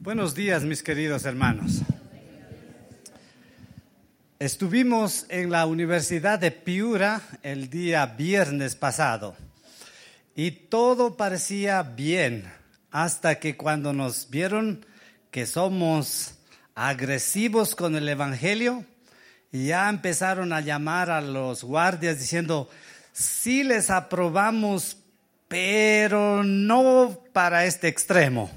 Buenos días, mis queridos hermanos. Estuvimos en la Universidad de Piura el día viernes pasado y todo parecía bien hasta que cuando nos vieron que somos agresivos con el Evangelio, ya empezaron a llamar a los guardias diciendo: sí les aprobamos, pero no para este extremo.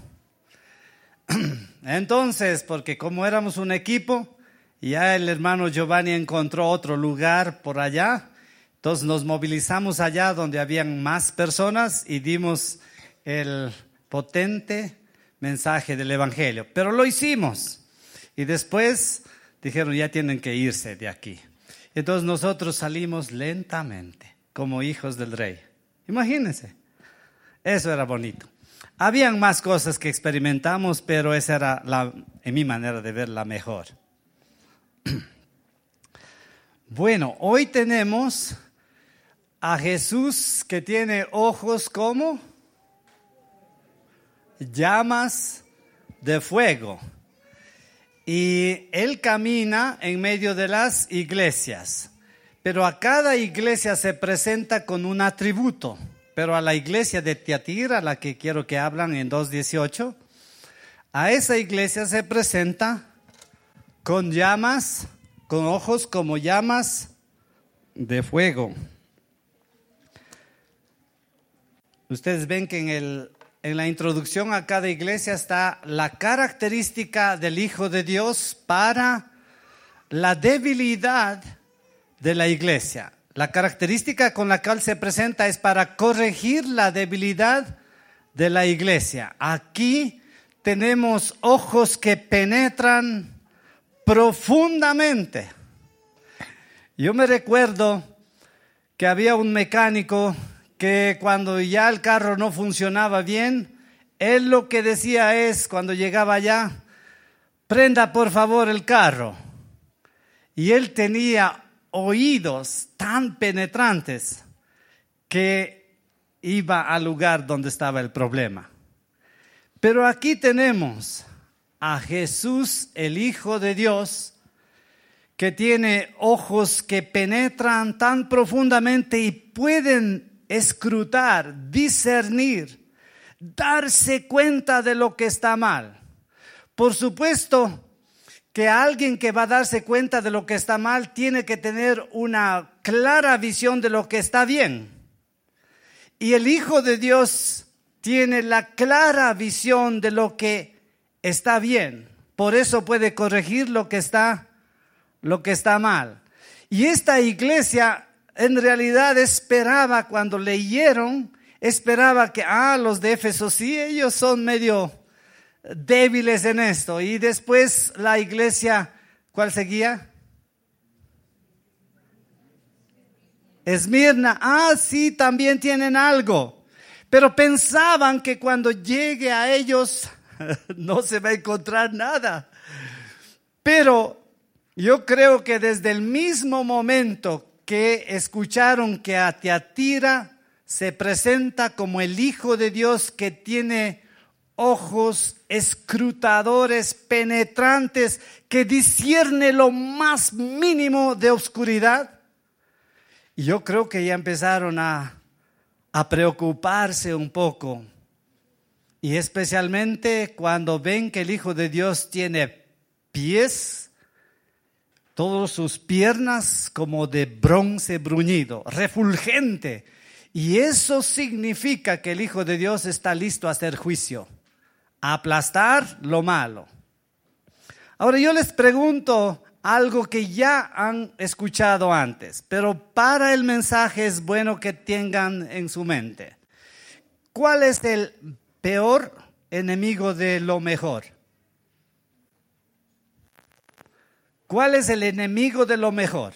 Entonces, porque como éramos un equipo, ya el hermano Giovanni encontró otro lugar por allá, entonces nos movilizamos allá donde habían más personas y dimos el potente mensaje del Evangelio. Pero lo hicimos y después dijeron: ya tienen que irse de aquí. Entonces nosotros salimos lentamente como hijos del rey. Imagínense, eso era bonito. Habían más cosas que experimentamos, pero esa era, en mi manera de ver, la mejor. Bueno, hoy tenemos a Jesús que tiene ojos como llamas de fuego. Y Él camina en medio de las iglesias. Pero a cada iglesia se presenta con un atributo. Pero a la iglesia de Tiatira, a la que quiero que hablan en 2:18, a esa iglesia se presenta con llamas, con ojos como llamas de fuego. Ustedes ven que en la introducción a cada iglesia está la característica del Hijo de Dios para la debilidad de la iglesia. La característica con la cual se presenta es para corregir la debilidad de la iglesia. Aquí tenemos ojos que penetran profundamente. Yo me recuerdo que había un mecánico que cuando ya el carro no funcionaba bien, él lo que decía es, cuando llegaba allá: prenda por favor el carro. Y él tenía oídos tan penetrantes que iba al lugar donde estaba el problema. Pero aquí tenemos a Jesús, el Hijo de Dios, que tiene ojos que penetran tan profundamente y pueden escrutar, discernir, darse cuenta de lo que está mal. Por supuesto que alguien que va a darse cuenta de lo que está mal tiene que tener una clara visión de lo que está bien. Y el Hijo de Dios tiene la clara visión de lo que está bien. Por eso puede corregir lo que está mal. Y esta iglesia en realidad esperaba, cuando leyeron, esperaba que los de Éfeso, sí, ellos son medio débiles en esto. Y después la iglesia, ¿cuál seguía? Esmirna, sí, también tienen algo. Pero pensaban que cuando llegue a ellos no se va a encontrar nada. Pero yo creo que desde el mismo momento que escucharon que a Tiatira se presenta como el Hijo de Dios que tiene ojos escrutadores, penetrantes, que discierne lo más mínimo de oscuridad. Y yo creo que ya empezaron a preocuparse un poco. Y especialmente cuando ven que el Hijo de Dios tiene pies, todas sus piernas como de bronce bruñido, refulgente. Y eso significa que el Hijo de Dios está listo a hacer juicio, a aplastar lo malo. Ahora yo les pregunto algo que ya han escuchado antes, pero para el mensaje es bueno que tengan en su mente. ¿Cuál es el peor enemigo de lo mejor? ¿Cuál es el enemigo de lo mejor?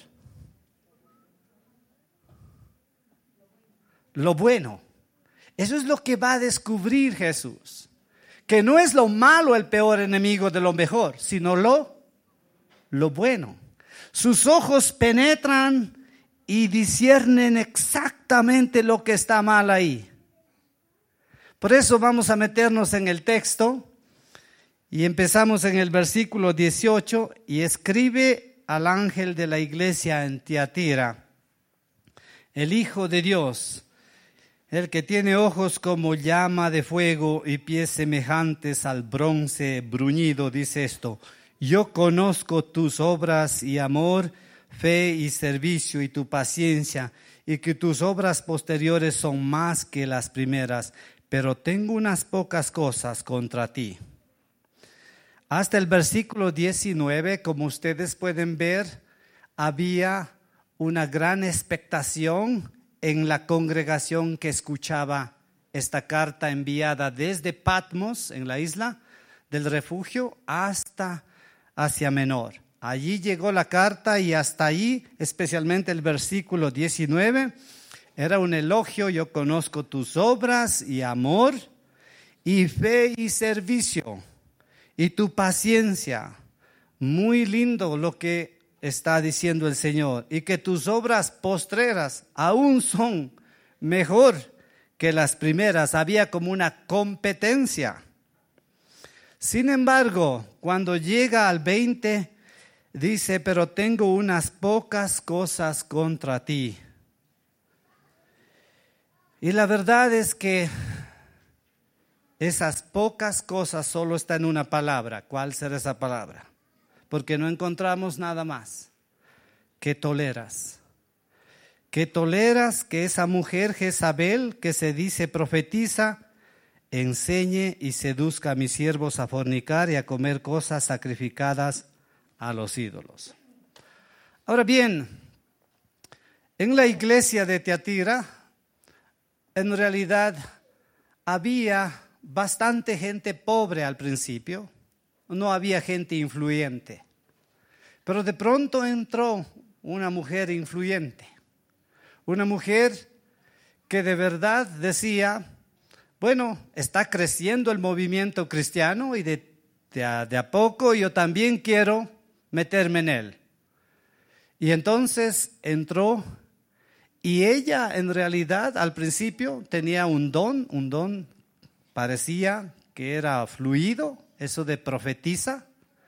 Lo bueno. Eso es lo que va a descubrir Jesús. Que no es lo malo el peor enemigo de lo mejor, sino lo bueno. Sus ojos penetran y disciernen exactamente lo que está mal ahí. Por eso vamos a meternos en el texto Y empezamos en el versículo 18, y escribe al ángel de la iglesia en Tiatira: el Hijo de Dios, el que tiene ojos como llama de fuego y pies semejantes al bronce bruñido, dice esto: yo conozco tus obras y amor, fe y servicio y tu paciencia, y que tus obras posteriores son más que las primeras, pero tengo unas pocas cosas contra ti. Hasta el versículo 19, como ustedes pueden ver, había una gran expectación en la congregación que escuchaba esta carta enviada desde Patmos, en la isla del refugio, hasta Asia Menor. Allí llegó la carta y hasta ahí, especialmente el versículo 19, era un elogio: yo conozco tus obras y amor y fe y servicio y tu paciencia. Muy lindo lo que está diciendo el Señor, y que tus obras postreras aún son mejor que las primeras. Había como una competencia. Sin embargo, cuando llega al 20, dice: pero tengo unas pocas cosas contra ti. Y la verdad es que esas pocas cosas solo están en una palabra. ¿Cuál será esa palabra? Porque no encontramos nada más. ¿Qué toleras? ¿Qué toleras que esa mujer Jezabel, que se dice profetiza, enseñe y seduzca a mis siervos a fornicar y a comer cosas sacrificadas a los ídolos? Ahora bien, en la iglesia de Tiatira, en realidad había bastante gente pobre al principio, no había gente influyente. Pero de pronto entró una mujer influyente, una mujer que de verdad decía: bueno, está creciendo el movimiento cristiano y de a poco yo también quiero meterme en él. Y entonces entró, y ella en realidad al principio tenía un don, parecía que era fluido, eso de profetiza,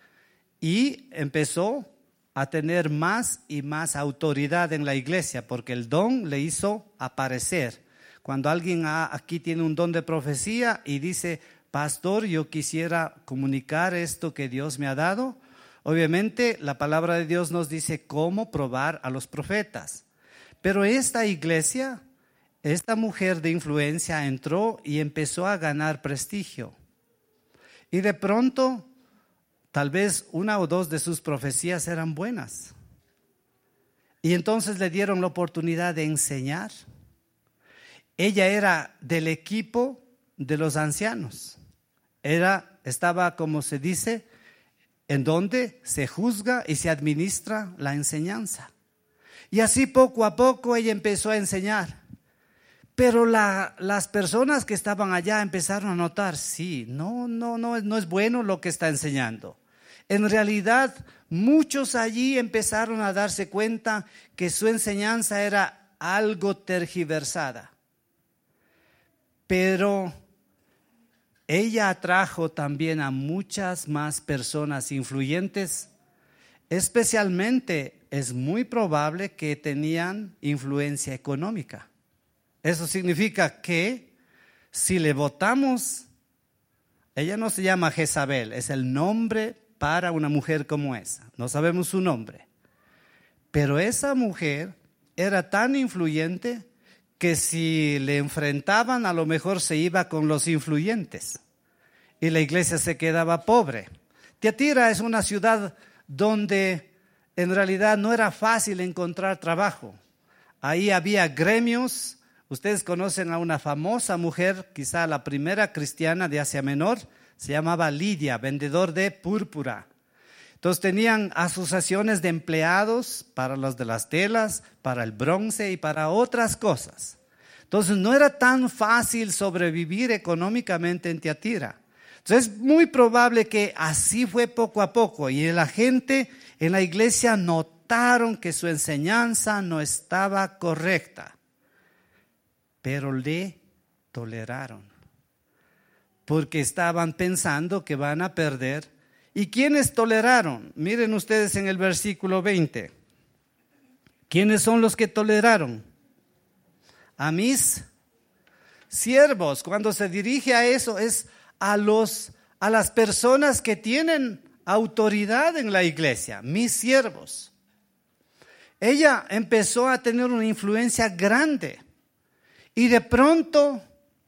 y empezó a tener más y más autoridad en la iglesia, porque el don le hizo aparecer. Cuando alguien aquí tiene un don de profecía y dice: pastor, yo quisiera comunicar esto que Dios me ha dado, obviamente la palabra de Dios nos dice cómo probar a los profetas. Pero esta iglesia, esta mujer de influencia entró y empezó a ganar prestigio. Y de pronto, tal vez una o dos de sus profecías eran buenas. Y entonces le dieron la oportunidad de enseñar. Ella era del equipo de los ancianos. Estaba, como se dice, en donde se juzga y se administra la enseñanza. Y así poco a poco ella empezó a enseñar. Pero las personas que estaban allá empezaron a notar: sí, no es bueno lo que está enseñando. En realidad, muchos allí empezaron a darse cuenta que su enseñanza era algo tergiversada. Pero ella atrajo también a muchas más personas influyentes. Especialmente es muy probable que tenían influencia económica. Eso significa que si le votamos, ella no se llama Jezabel, es el nombre para una mujer como esa. No sabemos su nombre. Pero esa mujer era tan influyente que si le enfrentaban, a lo mejor se iba con los influyentes y la iglesia se quedaba pobre. Tiatira es una ciudad donde en realidad no era fácil encontrar trabajo. Ahí había gremios. Ustedes conocen a una famosa mujer, quizá la primera cristiana de Asia Menor, se llamaba Lidia, vendedor de púrpura. Entonces tenían asociaciones de empleados para los de las telas, para el bronce y para otras cosas. Entonces no era tan fácil sobrevivir económicamente en Tiatira. Entonces es muy probable que así fue poco a poco, y la gente en la iglesia notaron que su enseñanza no estaba correcta, pero le toleraron. porque estaban pensando que van a perder. ¿Y quiénes toleraron? Miren ustedes en el versículo 20. ¿Quiénes son los que toleraron? A mis siervos. Cuando se dirige a eso es a las personas que tienen autoridad en la iglesia, mis siervos. Ella empezó a tener una influencia grande y de pronto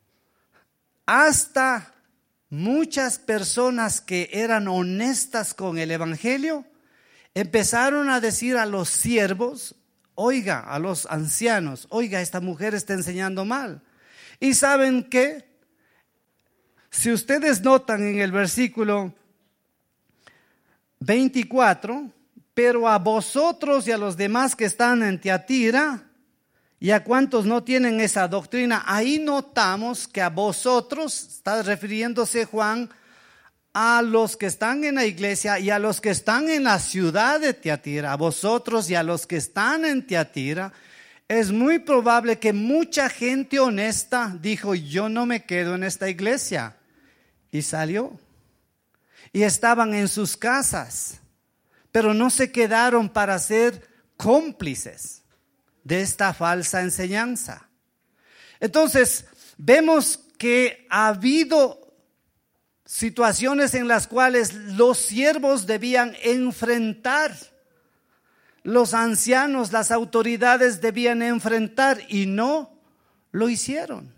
hasta muchas personas que eran honestas con el evangelio empezaron a decir a los siervos, oiga, a los ancianos, oiga, esta mujer está enseñando mal. ¿Y saben qué? Si ustedes notan en el versículo 24, pero a vosotros y a los demás que están en Tiatira y a cuantos no tienen esa doctrina, ahí notamos que a vosotros, está refiriéndose Juan a los que están en la iglesia y a los que están en la ciudad de Tiatira, a vosotros y a los que están en Tiatira, es muy probable que mucha gente honesta dijo, yo no me quedo en esta iglesia, y salió. Y estaban en sus casas, pero no se quedaron para ser cómplices de esta falsa enseñanza. Entonces, vemos que ha habido situaciones en las cuales los siervos debían enfrentar, los ancianos, las autoridades debían enfrentar y no lo hicieron.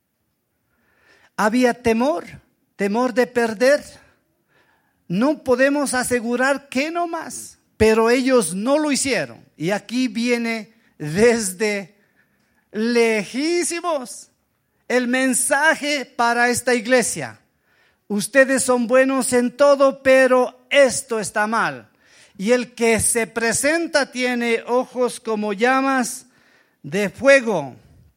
Había temor de perder. No podemos asegurar que no más, pero ellos no lo hicieron. Y aquí viene desde lejísimos el mensaje para esta iglesia. Ustedes son buenos en todo, pero esto está mal. Y el que se presenta tiene ojos como llamas de fuego.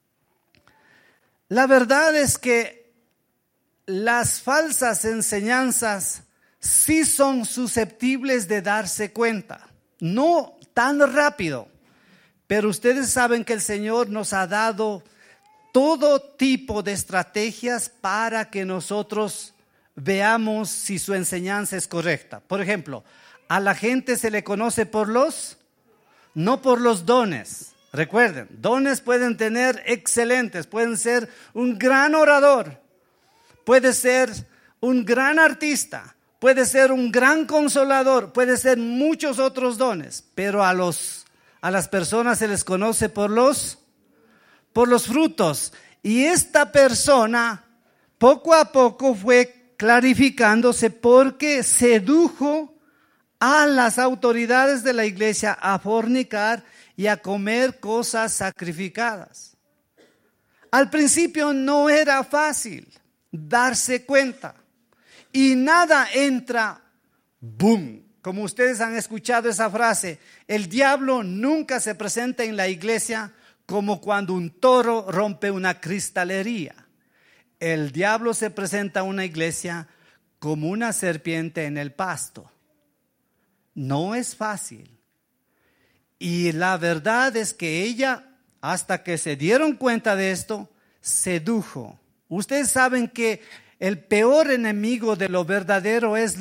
La verdad es que las falsas enseñanzas sí son susceptibles de darse cuenta. No tan rápido, pero ustedes saben que el Señor nos ha dado todo tipo de estrategias para que nosotros veamos si su enseñanza es correcta. Por ejemplo, a la gente se le conoce no por los dones. Recuerden, dones pueden tener excelentes, pueden ser un gran orador, puede ser un gran artista, puede ser un gran consolador, puede ser muchos otros dones, pero a las personas se les conoce por los frutos. Y esta persona poco a poco fue clarificándose porque sedujo a las autoridades de la iglesia a fornicar y a comer cosas sacrificadas. Al principio no era fácil darse cuenta y nada entra, boom. Como ustedes han escuchado esa frase, el diablo nunca se presenta en la iglesia como cuando un toro rompe una cristalería. El diablo se presenta a una iglesia como una serpiente en el pasto. No es fácil. Y la verdad es que ella, hasta que se dieron cuenta de esto, sedujo. Ustedes saben que el peor enemigo de lo verdadero es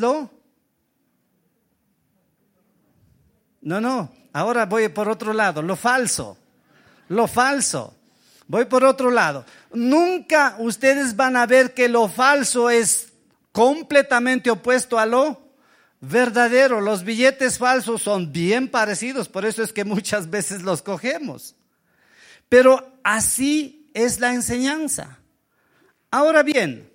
ahora voy por otro lado, lo falso. Voy por otro lado. Nunca ustedes van a ver que lo falso es completamente opuesto a lo verdadero. Los billetes falsos son bien parecidos, por eso es que muchas veces los cogemos. Pero así es la enseñanza. Ahora bien,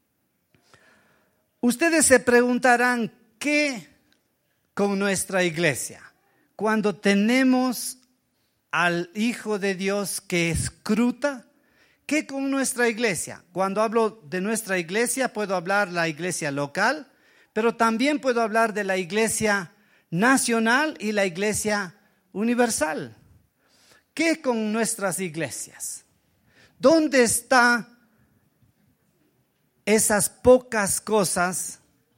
ustedes se preguntarán, ¿qué con nuestra iglesia? Cuando tenemos al Hijo de Dios que escruta, ¿qué con nuestra iglesia? Cuando hablo de nuestra iglesia, puedo hablar de la iglesia local, pero también puedo hablar de la iglesia nacional y la iglesia universal. ¿Qué con nuestras iglesias? ¿Dónde están esas pocas cosas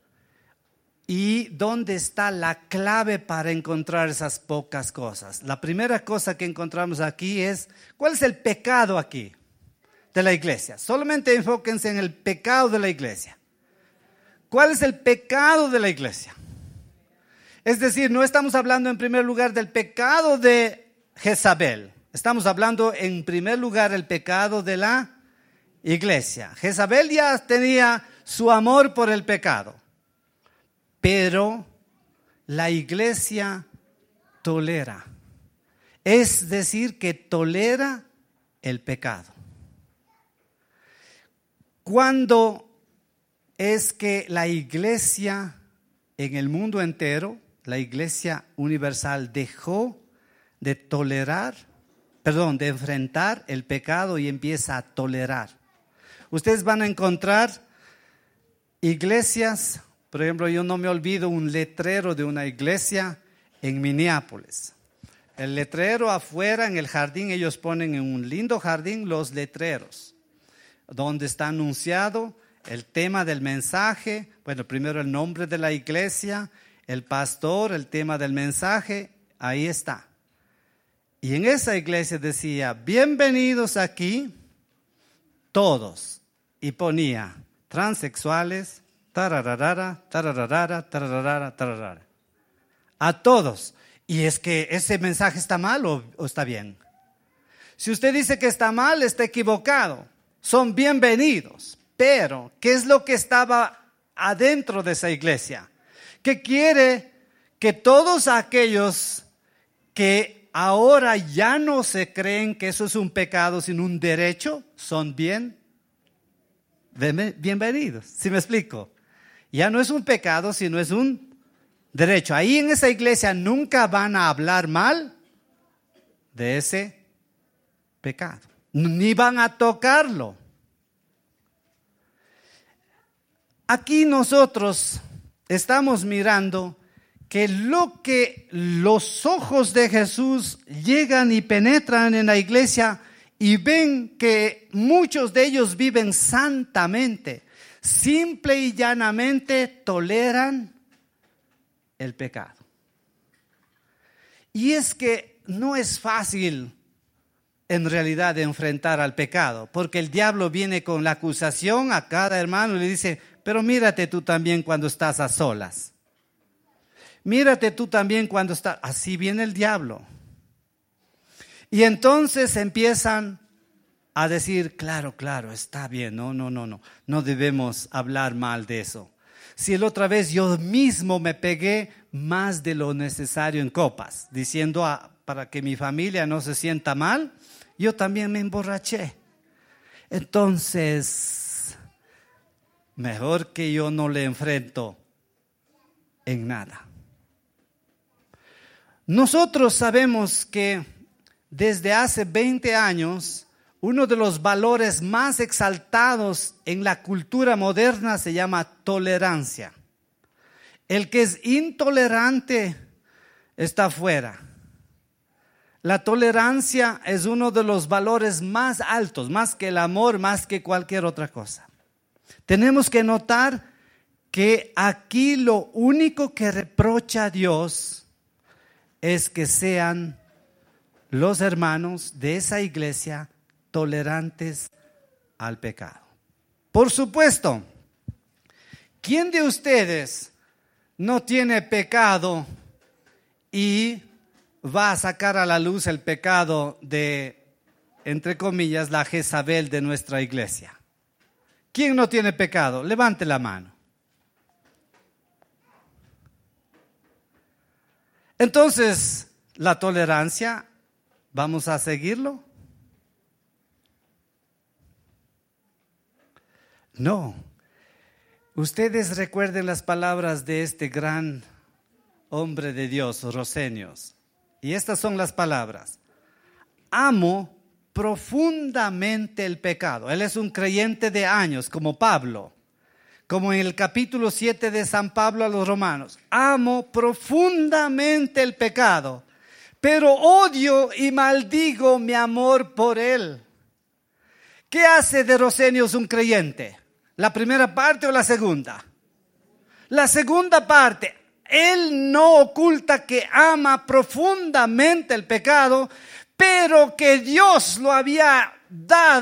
y dónde está la clave para encontrar esas pocas cosas? La primera cosa que encontramos aquí es, ¿cuál es el pecado aquí? de la iglesia. Solamente enfóquense en el pecado de la iglesia. ¿Cuál es el pecado de la iglesia? Es decir, no estamos hablando en primer lugar del pecado de Jezabel. Estamos hablando en primer lugar del pecado de la iglesia. Jezabel ya tenía su amor por el pecado, pero la iglesia tolera. Es decir, que tolera el pecado. ¿Cuándo es que la iglesia en el mundo entero, la iglesia universal, dejó de de enfrentar el pecado y empieza a tolerar? Ustedes van a encontrar iglesias, por ejemplo, yo no me olvido un letrero de una iglesia en Minneapolis. El letrero afuera en el jardín, ellos ponen en un lindo jardín los letreros, donde está anunciado el tema del mensaje, bueno, primero el nombre de la iglesia, el pastor, el tema del mensaje, ahí está. Y en esa iglesia decía, bienvenidos aquí todos, y ponía transexuales, tararara, tararara, tararara, tararara, a todos. Y es que ese mensaje está mal o está bien. Si usted dice que está mal, está equivocado. Son bienvenidos. Pero, ¿qué es lo que estaba adentro de esa iglesia? Que quiere que todos aquellos que ahora ya no se creen que eso es un pecado, sino un derecho, son bienvenidos. ¿Sí me explico? Ya no es un pecado, sino es un derecho. Ahí en esa iglesia nunca van a hablar mal de ese pecado, ni van a tocarlo. Aquí nosotros estamos mirando que lo que los ojos de Jesús llegan y penetran en la iglesia y ven que muchos de ellos viven santamente, simple y llanamente toleran el pecado. Y es que no es fácil en realidad enfrentar al pecado, porque el diablo viene con la acusación a cada hermano y le dice, pero mírate tú también cuando estás a solas. Mírate tú también cuando estás, así viene el diablo. Y entonces empiezan a decir, claro, está bien, no debemos hablar mal de eso. Si la otra vez yo mismo me pegué más de lo necesario en copas, diciendo para que mi familia no se sienta mal, yo también me emborraché. Entonces, mejor que yo no le enfrento en nada. Nosotros sabemos que desde hace 20 años, uno de los valores más exaltados en la cultura moderna se llama tolerancia. El que es intolerante está fuera. La tolerancia es uno de los valores más altos, más que el amor, más que cualquier otra cosa. Tenemos que notar que aquí lo único que reprocha a Dios es que sean los hermanos de esa iglesia tolerantes al pecado. Por supuesto, ¿quién de ustedes no tiene pecado y va a sacar a la luz el pecado de, entre comillas, la Jezabel de nuestra iglesia? ¿Quién no tiene pecado? Levante la mano. Entonces, la tolerancia, ¿vamos a seguirlo? No. Ustedes recuerden las palabras de este gran hombre de Dios, Rosenius. Y estas son las palabras. Amo profundamente el pecado. Él es un creyente de años, como Pablo. Como en el capítulo 7 de San Pablo a los Romanos. Amo profundamente el pecado, pero odio y maldigo mi amor por él. ¿Qué hace de Rosenius un creyente? ¿La primera parte o la segunda? La segunda parte. Él no oculta que ama profundamente el pecado, pero que Dios lo había dado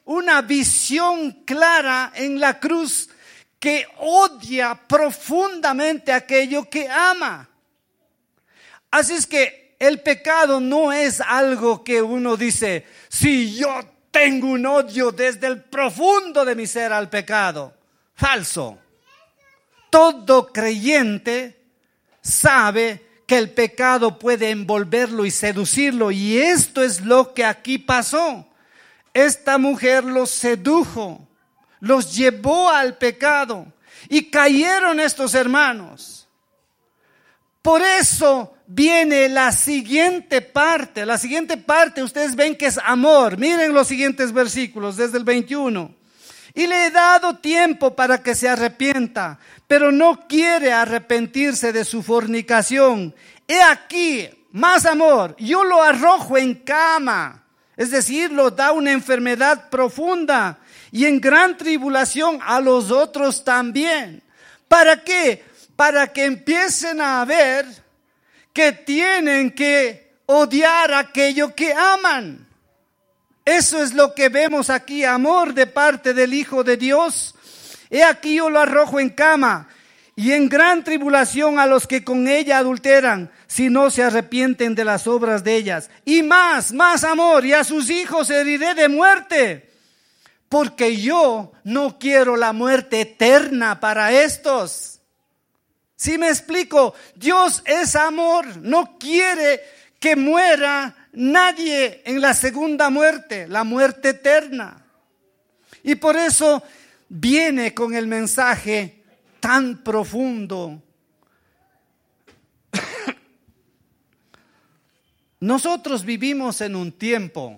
una visión clara en la cruz que odia profundamente aquello que ama. Así es que el pecado no es algo que uno dice, si yo tengo un odio desde el profundo de mi ser al pecado. Falso. Todo creyente sabe que el pecado puede envolverlo y seducirlo, y esto es lo que aquí pasó. Esta mujer los sedujo, los llevó al pecado y cayeron estos hermanos. Por eso viene la siguiente parte. La siguiente parte ustedes ven que es amor. Miren los siguientes versículos desde el 21. Y le he dado tiempo para que se arrepienta, pero no quiere arrepentirse de su fornicación. He aquí, más amor, yo lo arrojo en cama. Es decir, lo da una enfermedad profunda y en gran tribulación a los otros también. ¿Para qué? Para que empiecen a ver que tienen que odiar aquello que aman. Eso es lo que vemos aquí, amor de parte del Hijo de Dios. He aquí yo lo arrojo en cama y en gran tribulación a los que con ella adulteran, si no se arrepienten de las obras de ellas. Y más amor, y a sus hijos heriré de muerte, porque yo no quiero la muerte eterna para estos. ¿Sí me explico? Dios es amor, no quiere que muera nadie en la segunda muerte, la muerte eterna. Y por eso viene con el mensaje tan profundo. Nosotros vivimos en un tiempo,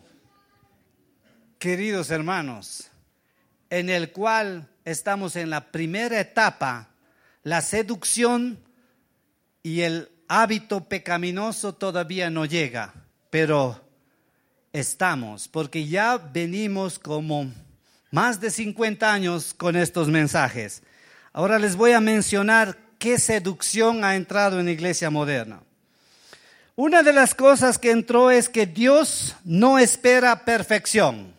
queridos hermanos, en el cual estamos en la primera etapa. La seducción y el hábito pecaminoso todavía no llega, pero estamos, porque ya venimos como más de 50 años con estos mensajes. Ahora les voy a mencionar qué seducción ha entrado en la iglesia moderna. Una de las cosas que entró es que Dios no espera perfección.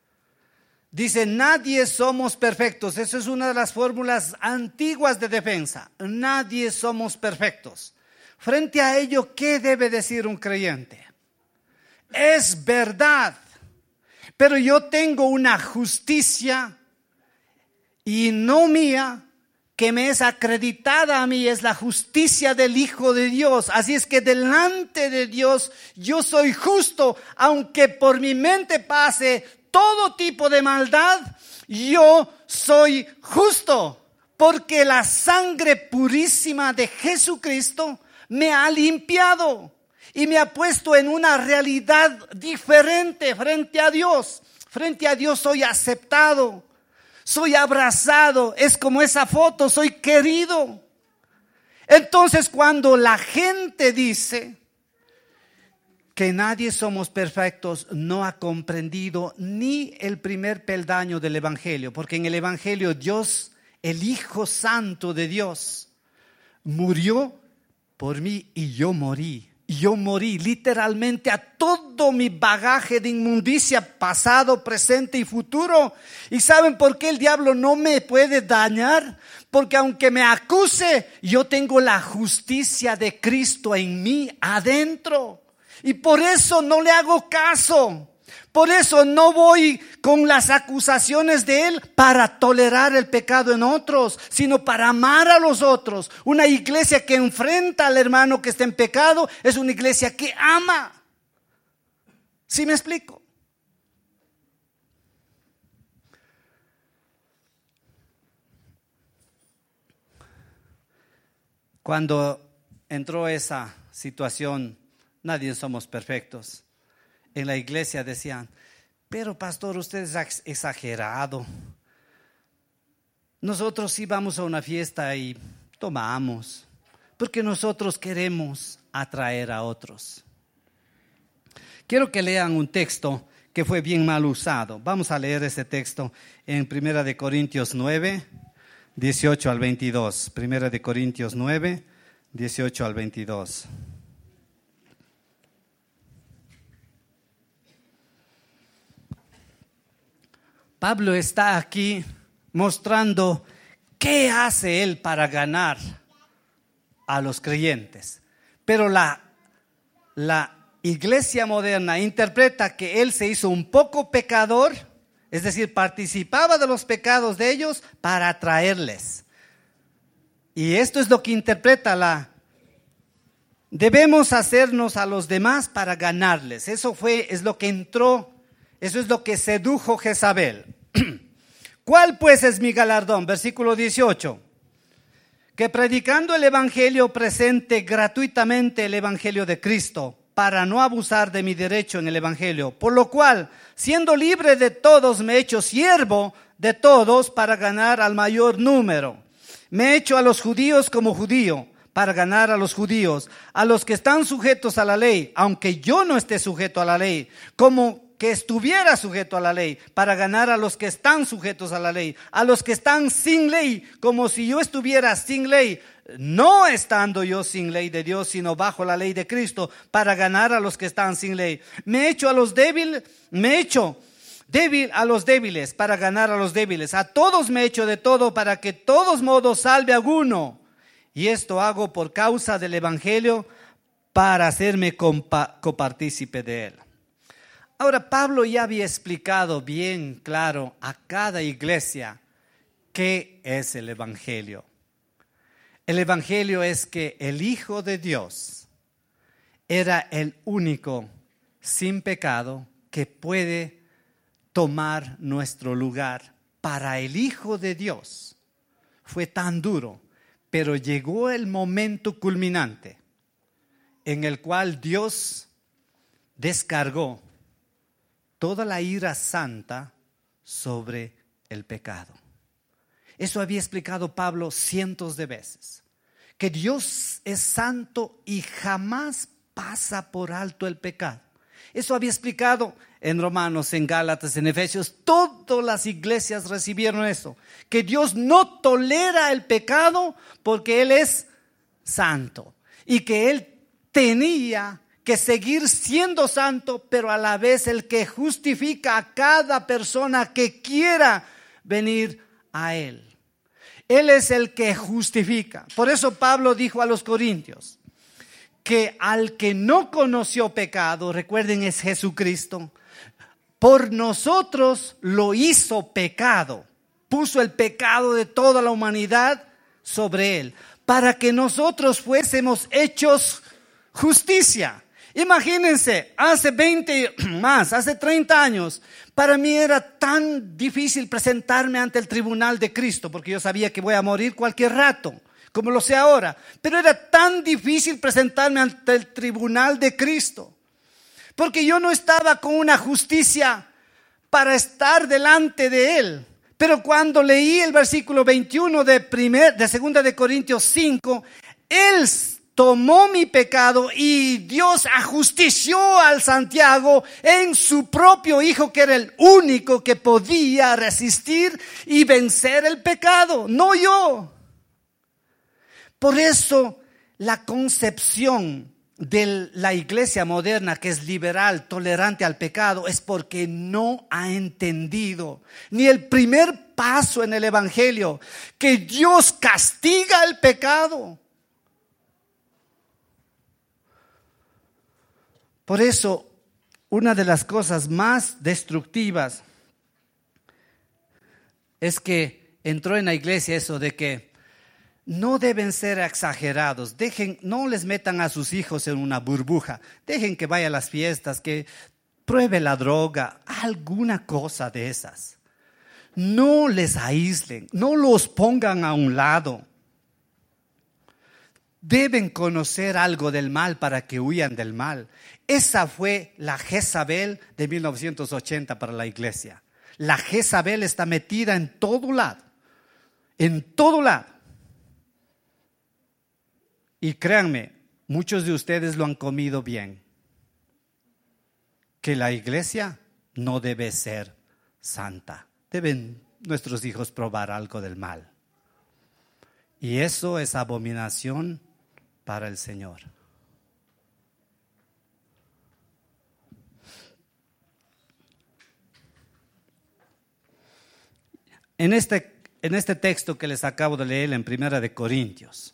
Dice, nadie somos perfectos. Eso es una de las fórmulas antiguas de defensa. Nadie somos perfectos. Frente a ello, ¿qué debe decir un creyente? Es verdad, pero yo tengo una justicia y no mía, que me es acreditada a mí, es la justicia del Hijo de Dios. Así es que delante de Dios yo soy justo, aunque por mi mente pase todo tipo de maldad, yo soy justo, porque la sangre purísima de Jesucristo me ha limpiado y me ha puesto en una realidad diferente frente a Dios. Frente a Dios soy aceptado, soy abrazado, es como esa foto, soy querido. Entonces, cuando la gente dice que nadie somos perfectos, no ha comprendido ni el primer peldaño del Evangelio, porque en el Evangelio Dios, el Hijo Santo de Dios, murió por mí y yo morí. Yo morí literalmente a todo mi bagaje de inmundicia pasado, presente y futuro. ¿Y saben por qué el diablo no me puede dañar? Porque aunque me acuse, yo tengo la justicia de Cristo en mí adentro. Y por eso no le hago caso. Por eso no voy con las acusaciones de él para tolerar el pecado en otros, sino para amar a los otros. Una iglesia que enfrenta al hermano que está en pecado es una iglesia que ama. ¿Sí me explico? Cuando entró esa situación, nadie somos perfectos. En la iglesia decían, pero pastor, usted es exagerado. Nosotros sí vamos a una fiesta y tomamos, porque nosotros queremos atraer a otros. Quiero que lean un texto que fue bien mal usado. Vamos a leer ese texto en 1 Corintios 9, 18 al 22. 1 Corintios 9, 18 al 22. Pablo está aquí mostrando qué hace él para ganar a los creyentes. Pero la iglesia moderna interpreta que él se hizo un poco pecador, es decir, participaba de los pecados de ellos para atraerles. Y esto es lo que interpreta debemos hacernos a los demás para ganarles. Eso es lo que entró, eso es lo que sedujo Jezabel. ¿Cuál pues es mi galardón? Versículo 18. Que predicando el evangelio presente gratuitamente el evangelio de Cristo, para no abusar de mi derecho en el evangelio, por lo cual, siendo libre de todos, me he hecho siervo de todos para ganar al mayor número. Me he hecho a los judíos como judío, para ganar a los judíos, a los que están sujetos a la ley, aunque yo no esté sujeto a la ley, como que estuviera sujeto a la ley, para ganar a los que están sujetos a la ley, a los que están sin ley, como si yo estuviera sin ley, no estando yo sin ley de Dios, sino bajo la ley de Cristo, para ganar a los que están sin ley. Me he hecho a los débiles, débil a los débiles, para ganar a los débiles. A todos me he hecho de todo, para que todos modos salve a alguno. Y esto hago por causa del evangelio, para hacerme copartícipe de él. Ahora, Pablo ya había explicado bien claro a cada iglesia qué es el evangelio. El evangelio es que el Hijo de Dios era el único sin pecado que puede tomar nuestro lugar. Para el Hijo de Dios fue tan duro, pero llegó el momento culminante en el cual Dios descargó toda la ira santa sobre el pecado. Eso había explicado Pablo cientos de veces, que Dios es santo y jamás pasa por alto el pecado. Eso había explicado en Romanos, en Gálatas, en Efesios. Todas las iglesias recibieron eso, que Dios no tolera el pecado porque Él es santo y que Él tenía que seguir siendo santo, pero a la vez el que justifica a cada persona que quiera venir a Él. Él es el que justifica. Por eso Pablo dijo a los corintios que al que no conoció pecado, recuerden, es Jesucristo, por nosotros lo hizo pecado. Puso el pecado de toda la humanidad sobre Él, para que nosotros fuésemos hechos justicia. Imagínense, hace 30 años, para mí era tan difícil presentarme ante el tribunal de Cristo, porque yo sabía que voy a morir cualquier rato, como lo sé ahora. Pero era tan difícil presentarme ante el tribunal de Cristo, porque yo no estaba con una justicia para estar delante de Él. Pero cuando leí el versículo 21 de 2 de Corintios 5, Él tomó mi pecado y Dios ajustició al Santiago en su propio Hijo, que era el único que podía resistir y vencer el pecado, no yo. Por eso la concepción de la iglesia moderna, que es liberal, tolerante al pecado, es porque no ha entendido ni el primer paso en el evangelio, que Dios castiga el pecado. Por eso, una de las cosas más destructivas es que entró en la iglesia eso de que no deben ser exagerados. No les metan a sus hijos en una burbuja. Dejen que vaya a las fiestas, que pruebe la droga, alguna cosa de esas. No les aíslen, no los pongan a un lado. Deben conocer algo del mal para que huyan del mal. Esa fue la Jezabel de 1980 para la iglesia. La Jezabel está metida en todo lado. En todo lado. Y créanme, muchos de ustedes lo han comido bien. Que la iglesia no debe ser santa. Deben nuestros hijos probar algo del mal. Y eso es abominación para el Señor. en este texto que les acabo de leer en Primera de Corintios,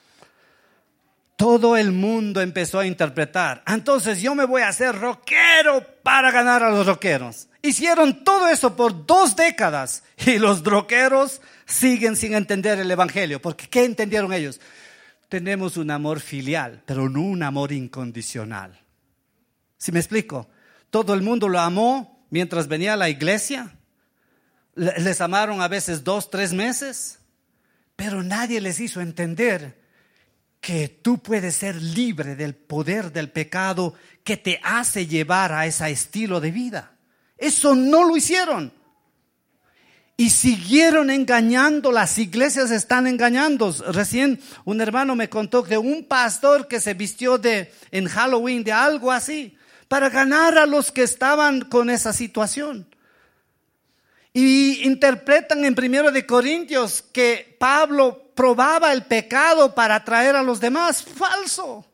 todo el mundo empezó a interpretar. Entonces yo me voy a hacer rockero para ganar a los rockeros. Hicieron todo eso por 2 décadas y los rockeros siguen sin entender el evangelio. Porque ¿qué entendieron ellos? Tenemos un amor filial, pero no un amor incondicional. ¿Sí me explico? Todo el mundo lo amó mientras venía a la iglesia. Les amaron a veces 2, 3 meses, pero nadie les hizo entender que tú puedes ser libre del poder del pecado que te hace llevar a ese estilo de vida. Eso no lo hicieron. Y siguieron engañando, las iglesias están engañando. Recién un hermano me contó de un pastor que se vistió en Halloween de algo así, para ganar a los que estaban con esa situación. Y interpretan en 1 de Corintios que Pablo probaba el pecado para atraer a los demás. Falso.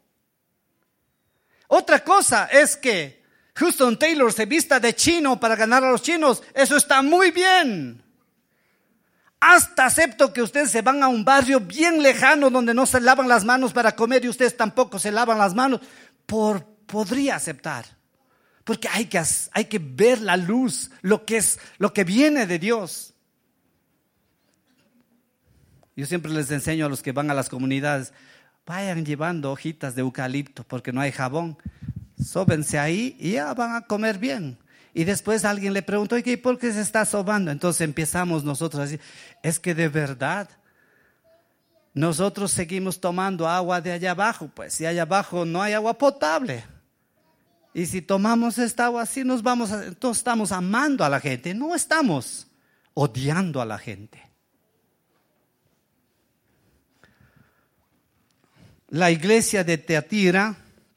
Otra cosa es que Hudson Taylor se vista de chino para ganar a los chinos. Eso está muy bien. Hasta acepto que ustedes se van a un barrio bien lejano donde no se lavan las manos para comer y ustedes tampoco se lavan las manos. Podría aceptar. Porque hay que ver la luz, lo que viene de Dios. Yo siempre les enseño a los que van a las comunidades, vayan llevando hojitas de eucalipto porque no hay jabón. Sóbense ahí y ya van a comer bien. Y después alguien le preguntó, ¿y por qué se está sobando? Entonces empezamos nosotros a decir, es que de verdad nosotros seguimos tomando agua de allá abajo, pues si allá abajo no hay agua potable. Y si tomamos esta agua así entonces estamos amando a la gente, no estamos odiando a la gente. La iglesia de Teatira,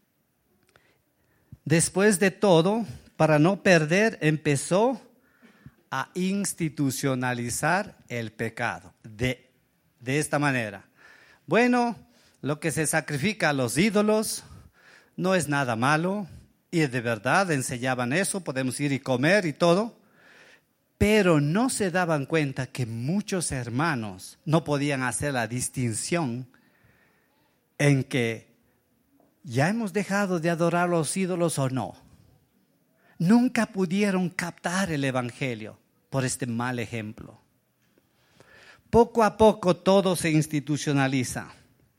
después de todo, para no perder, empezó a institucionalizar el pecado de esta manera. Bueno, lo que se sacrifica a los ídolos no es nada malo. Y de verdad enseñaban eso, podemos ir y comer y todo. Pero no se daban cuenta que muchos hermanos no podían hacer la distinción en que ya hemos dejado de adorar a los ídolos o no. Nunca pudieron captar el evangelio por este mal ejemplo. Poco a poco todo se institucionaliza.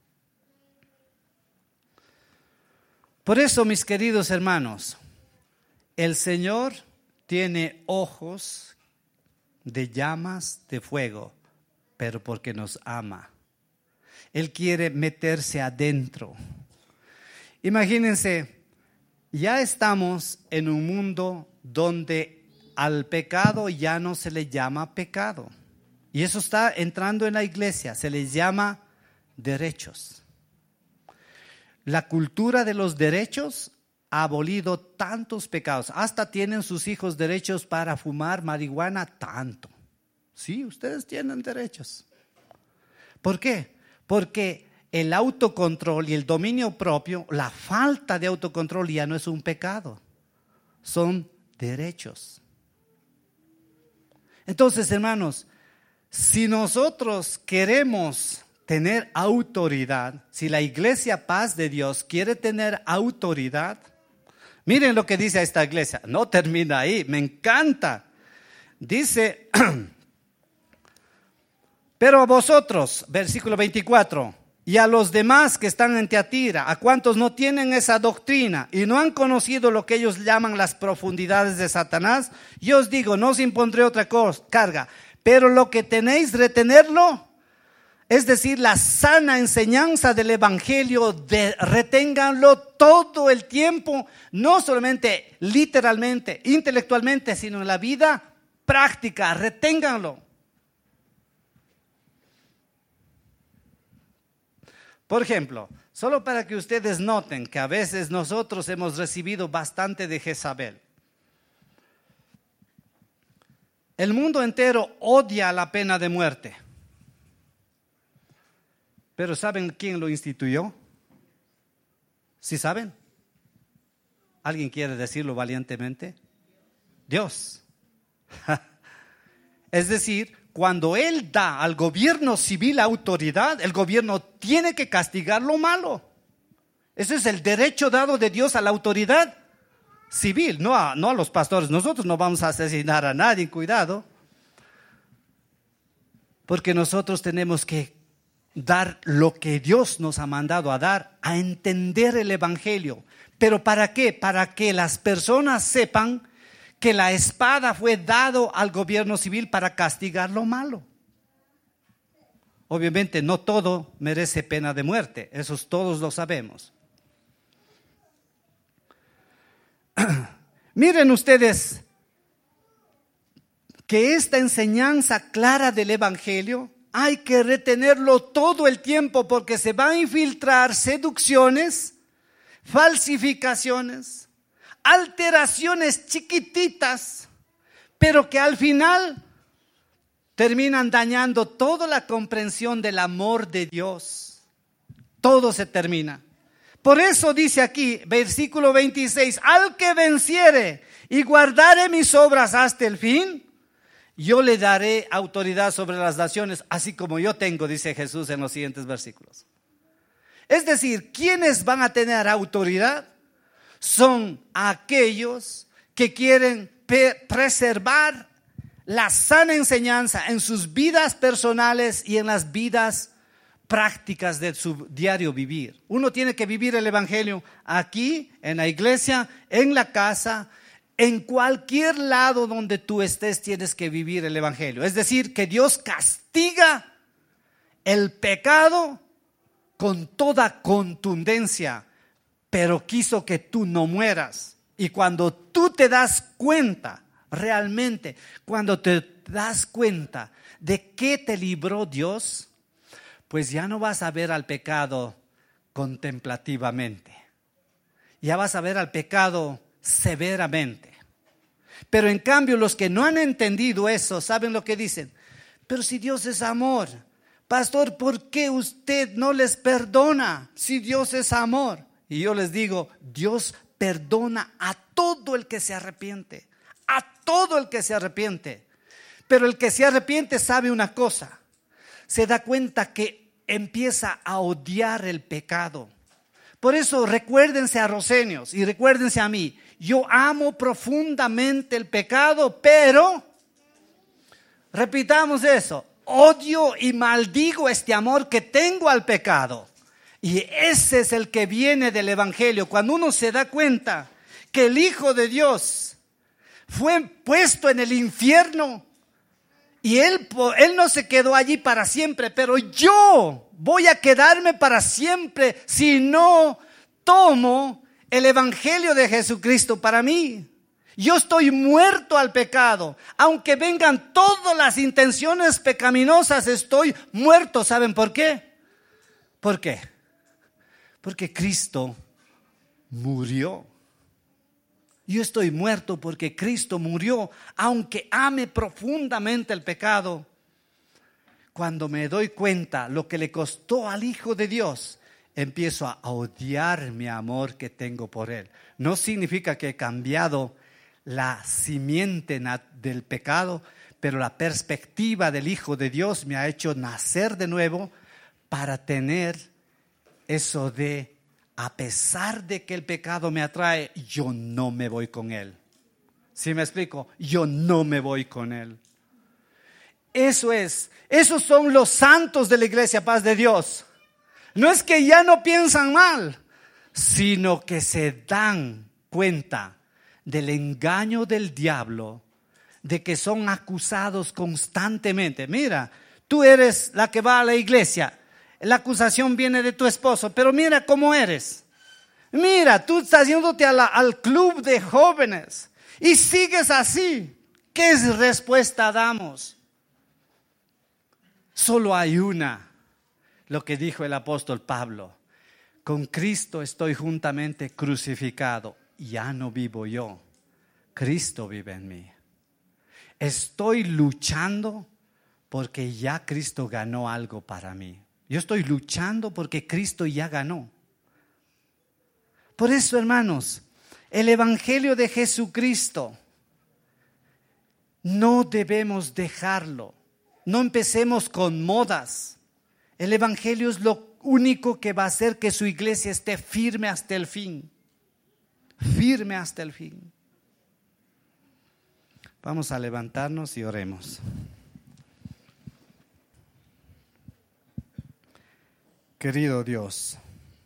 Por eso, mis queridos hermanos, el Señor tiene ojos de llamas de fuego, pero porque nos ama. Él quiere meterse adentro. Imagínense, ya estamos en un mundo donde al pecado ya no se le llama pecado. Y eso está entrando en la iglesia, se les llama derechos. La cultura de los derechos ha abolido tantos pecados. Hasta tienen sus hijos derechos para fumar marihuana tanto. Sí, ustedes tienen derechos. ¿Por qué? Porque el autocontrol y el dominio propio, la falta de autocontrol ya no es un pecado. Son derechos. Entonces, hermanos, si nosotros queremos tener autoridad, si la iglesia Paz de Dios quiere tener autoridad, miren lo que dice esta iglesia, no termina ahí, me encanta. Dice, pero a vosotros, versículo 24, y a los demás que están en Teatira, a cuantos no tienen esa doctrina y no han conocido lo que ellos llaman las profundidades de Satanás, yo os digo, no os impondré otra carga, pero lo que tenéis retenerlo, es decir, la sana enseñanza del evangelio, reténganlo todo el tiempo, no solamente literalmente, intelectualmente, sino en la vida práctica, reténganlo. Por ejemplo, solo para que ustedes noten que a veces nosotros hemos recibido bastante de Jezabel. El mundo entero odia la pena de muerte. Pero ¿saben quién lo instituyó? ¿Sí saben? ¿Alguien quiere decirlo valientemente? Dios. Es decir, cuando Él da al gobierno civil autoridad, el gobierno tiene que castigar lo malo. Ese es el derecho dado de Dios a la autoridad civil, no a los pastores. Nosotros no vamos a asesinar a nadie, cuidado. Porque nosotros tenemos que dar lo que Dios nos ha mandado a dar, a entender el evangelio. ¿Pero para qué? Para que las personas sepan que la espada fue dado al gobierno civil para castigar lo malo. Obviamente no todo merece pena de muerte, eso todos lo sabemos. Miren ustedes que esta enseñanza clara del evangelio hay que retenerlo todo el tiempo, porque se van a infiltrar seducciones, falsificaciones, alteraciones chiquititas, pero que al final terminan dañando toda la comprensión del amor de Dios. Todo se termina. Por eso dice aquí, versículo 26, al que venciere y guardare mis obras hasta el fin, yo le daré autoridad sobre las naciones, así como yo tengo, dice Jesús en los siguientes versículos. Es decir, ¿quiénes van a tener autoridad? Son aquellos que quieren preservar la sana enseñanza en sus vidas personales y en las vidas prácticas de su diario vivir. Uno tiene que vivir el evangelio aquí, en la iglesia, en la casa, en cualquier lado donde tú estés tienes que vivir el evangelio. Es decir, que Dios castiga el pecado con toda contundencia, pero quiso que tú no mueras. Y cuando tú te das cuenta, realmente, cuando te das cuenta de que te libró Dios, pues ya no vas a ver al pecado contemplativamente. Ya vas a ver al pecado severamente. Pero en cambio los que no han entendido eso, ¿saben lo que dicen? Pero si Dios es amor, pastor, ¿por qué usted no les perdona si Dios es amor? Y yo les digo, Dios perdona a todo el que se arrepiente, a todo el que se arrepiente. Pero el que se arrepiente sabe una cosa, se da cuenta que empieza a odiar el pecado. Por eso recuérdense a Rosenios y recuérdense a mí. Yo amo profundamente el pecado, pero, repitamos eso, odio y maldigo este amor que tengo al pecado. Y ese es el que viene del evangelio. Cuando uno se da cuenta que el Hijo de Dios fue puesto en el infierno y él no se quedó allí para siempre, pero yo voy a quedarme para siempre si no tomo el evangelio de Jesucristo para mí. Yo estoy muerto al pecado. Aunque vengan todas las intenciones pecaminosas, estoy muerto. ¿Saben por qué? ¿Por qué? Porque Cristo murió. Yo estoy muerto porque Cristo murió, aunque ame profundamente el pecado. Cuando me doy cuenta lo que le costó al Hijo de Dios, empiezo a odiar mi amor que tengo por Él. No significa que he cambiado la simiente del pecado, pero la perspectiva del Hijo de Dios me ha hecho nacer de nuevo para tener eso de, a pesar de que el pecado me atrae, yo no me voy con él. ¿Sí me explico? Yo no me voy con él. Esos son los santos de la iglesia Paz de Dios. No es que ya no piensan mal, sino que se dan cuenta del engaño del diablo, de que son acusados constantemente. Mira, tú eres la que va a la iglesia. La acusación viene de tu esposo, pero mira cómo eres. Mira, tú estás yéndote al club de jóvenes y sigues así. ¿Qué respuesta damos? Solo hay una, lo que dijo el apóstol Pablo. Con Cristo estoy juntamente crucificado. Ya no vivo yo, Cristo vive en mí. Estoy luchando porque ya Cristo ganó algo para mí. Yo estoy luchando porque Cristo ya ganó. Por eso, hermanos, el evangelio de Jesucristo no debemos dejarlo No empecemos con modas. El Evangelio es lo único que va a hacer que su iglesia esté firme hasta el fin. Firme hasta el fin. Vamos a levantarnos y oremos. Querido Dios,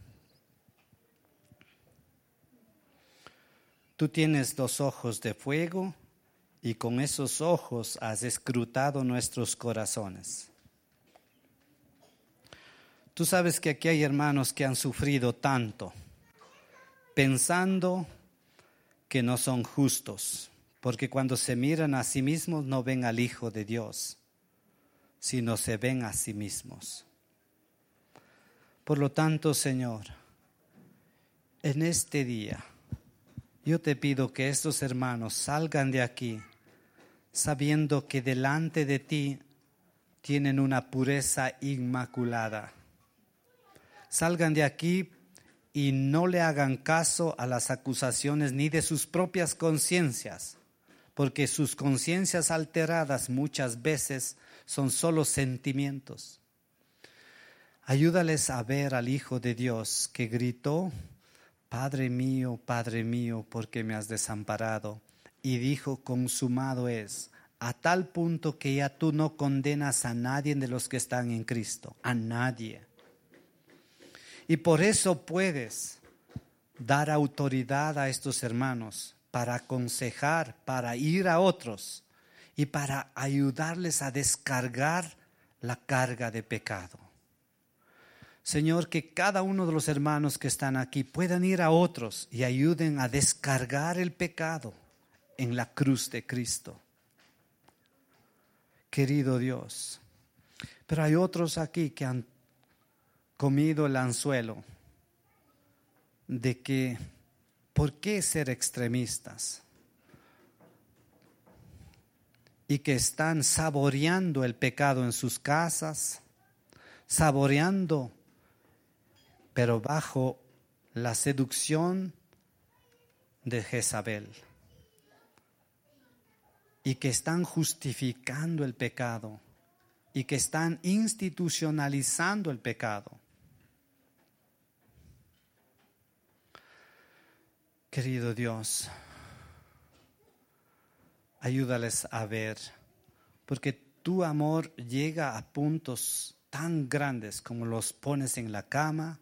tú tienes los ojos de fuego y con esos ojos has escrutado nuestros corazones. Tú sabes que aquí hay hermanos que han sufrido tanto, pensando que no son justos, porque cuando se miran a sí mismos no ven al Hijo de Dios, sino se ven a sí mismos. Por lo tanto, Señor, en este día, yo te pido que estos hermanos salgan de aquí sabiendo que delante de ti tienen una pureza inmaculada. Salgan de aquí y no le hagan caso a las acusaciones ni de sus propias conciencias, porque sus conciencias alteradas muchas veces son solo sentimientos. Ayúdales a ver al Hijo de Dios que gritó: Padre mío, ¿por qué me has desamparado? Y dijo: consumado es, a tal punto que ya tú no condenas a nadie de los que están en Cristo, a nadie. Y por eso puedes dar autoridad a estos hermanos para aconsejar, para ir a otros y para ayudarles a descargar la carga de pecado. Señor, que cada uno de los hermanos que están aquí puedan ir a otros y ayuden a descargar el pecado en la cruz de Cristo. Querido Dios, pero hay otros aquí que han comido el anzuelo de que, ¿por qué ser extremistas? Y que están saboreando el pecado en sus casas, saboreando, pero bajo la seducción de Jezabel. Y que están justificando el pecado y que están institucionalizando el pecado. Querido Dios, ayúdales a ver, porque tu amor llega a puntos tan grandes como los pones en la cama,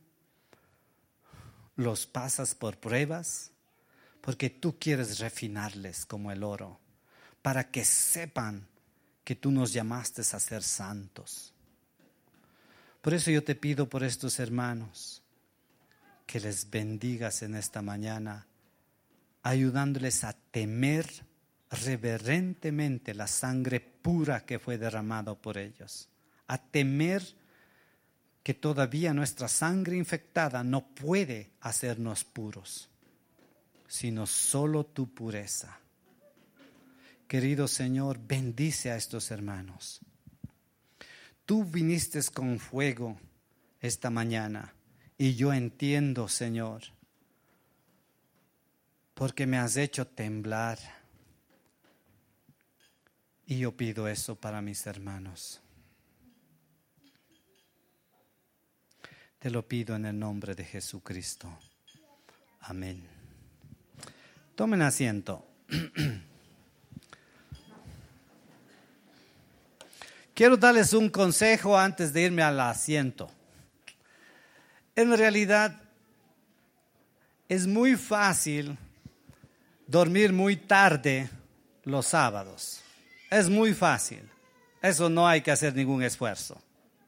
los pasas por pruebas, porque tú quieres refinarles como el oro, para que sepan que tú nos llamaste a ser santos. Por eso yo te pido por estos hermanos, que les bendigas en esta mañana, ayudándoles a temer reverentemente la sangre pura que fue derramada por ellos, a temer que todavía nuestra sangre infectada no puede hacernos puros, sino solo tu pureza. Querido Señor, bendice a estos hermanos. Tú viniste con fuego esta mañana y yo entiendo, Señor, porque me has hecho temblar. Y yo pido eso para mis hermanos. Te lo pido en el nombre de Jesucristo. Amén. Tomen asiento. Quiero darles un consejo antes de irme al asiento. En realidad, es muy fácil dormir muy tarde los sábados. Es muy fácil. Eso no hay que hacer ningún esfuerzo.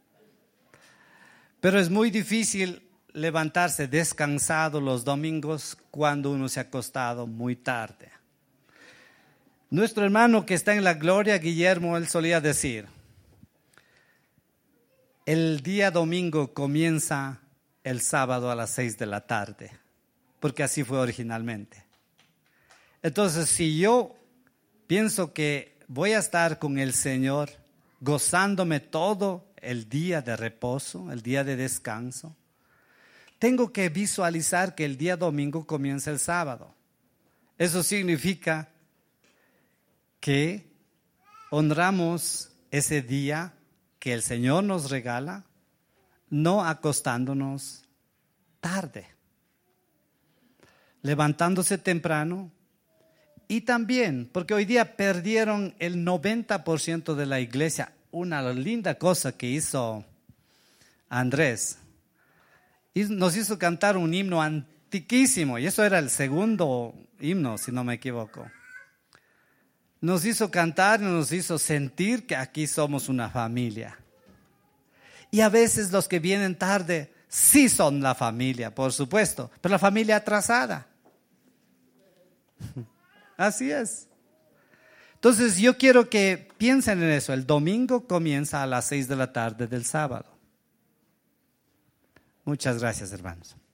Pero es muy difícil levantarse descansado los domingos cuando uno se ha acostado muy tarde. Nuestro hermano que está en la gloria, Guillermo, él solía decir: el día domingo comienza el sábado a las 6 de la tarde, porque así fue originalmente. Entonces, si yo pienso que voy a estar con el Señor gozándome todo el día de reposo, el día de descanso, tengo que visualizar que el día domingo comienza el sábado. Eso significa que honramos ese día que el Señor nos regala, no acostándonos tarde, levantándose temprano. Y también, porque hoy día perdieron el 90% de la iglesia. Una linda cosa que hizo Andrés, y nos hizo cantar un himno antiquísimo, y eso era el segundo himno, si no me equivoco. Nos hizo cantar y nos hizo sentir que aquí somos una familia. Y a veces los que vienen tarde sí son la familia, por supuesto, pero la familia atrasada. Así es. Entonces yo quiero que piensen en eso. El domingo comienza a las 6 de la tarde del sábado. Muchas gracias, hermanos.